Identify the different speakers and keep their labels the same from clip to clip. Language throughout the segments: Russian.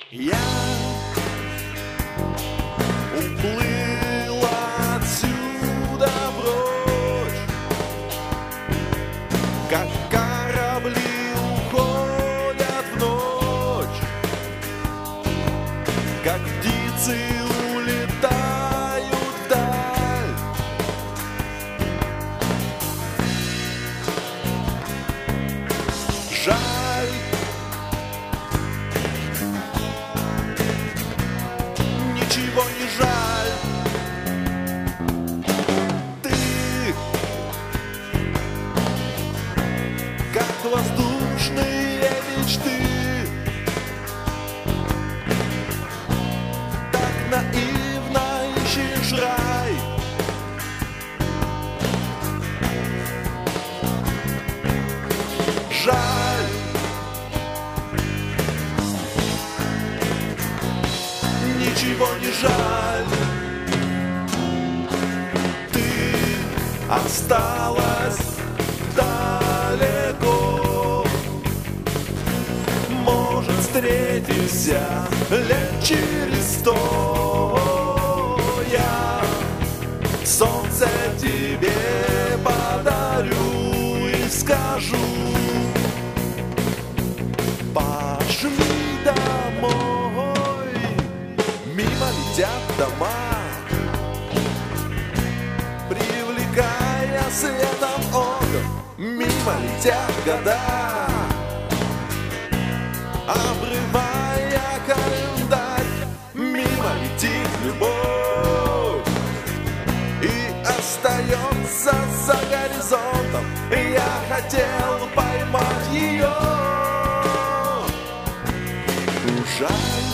Speaker 1: Я уплыл отсюда прочь, как корабли уходят в ночь, как птицы улетают вдаль. Жаль, ничего не жаль. Ты как воздушные мечты, так наивно ищешь рай. Жаль, ничего не жаль. Ты осталась далеко. Может, встретимся лет через 100. Я солнце тебе подарю и скажу: пошли домой. Мимо летят дома, привлекая светом окон. Мимо летят года, обрывая календарь. Мимо летит любовь и остается за горизонтом. Я хотел поймать ее. Жаль,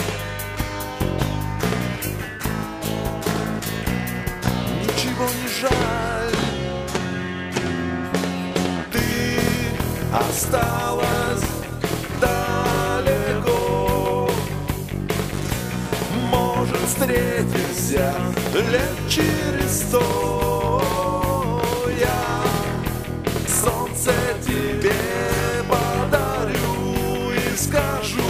Speaker 1: ничего не жаль. Ты осталась далеко. Может, встретимся лет через 100. Я солнце тебе подарю и скажу: